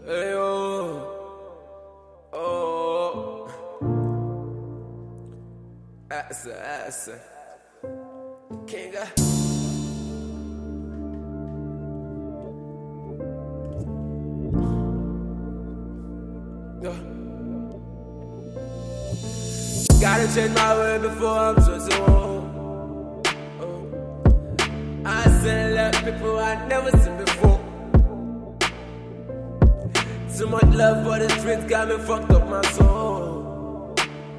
Hey, oh, Asa, Kinga. Gotta change my way before I'm so old. I seen a lot of people I never seen before. Too much love for the streets got me fucked up my soul.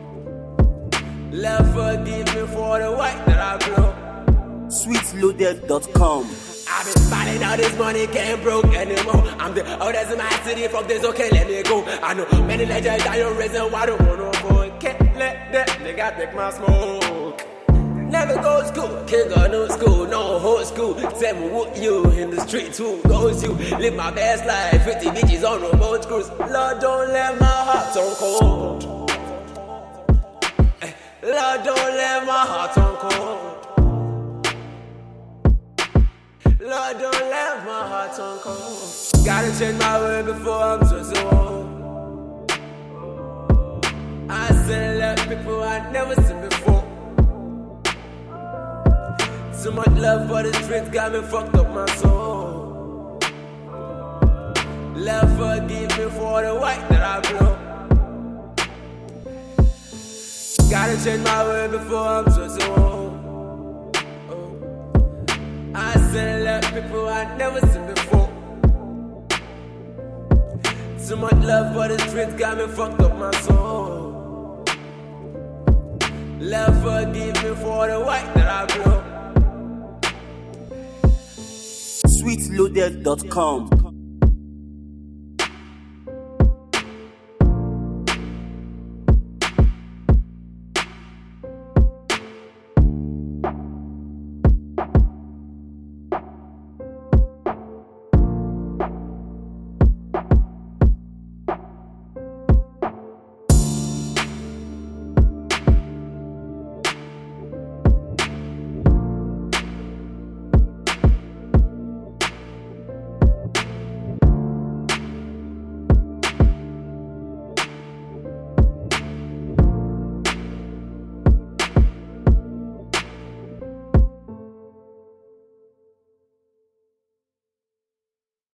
Love forgive me for the white that I blow. Sweetloaded.com. I've been spotting all this money, can't broke anymore. I'm the oldest in my city, fuck this, okay, let me go. I know many legends, I don't reason why don't want no more. Can't let that nigga take my smoke. Never go to school, kid got no school, no whole school. Tell me what you in the street, who goes you? Live my best life, 50 bitches on the boat cruise. Lord, don't let my heart turn cold. Lord, don't let my heart turn cold. Lord, don't let my heart turn cold. Gotta change my way before I'm so old. I seen a lot of people I never seen before. Too much love for the streets got me fucked up my soul. Love forgive me for the white that I blow. Gotta change my way before I'm so old. I seen a lot of people I never seen before. Too much love for the streets got me fucked up my soul. Love forgive me for the white that I blow. Sweetloaded.com.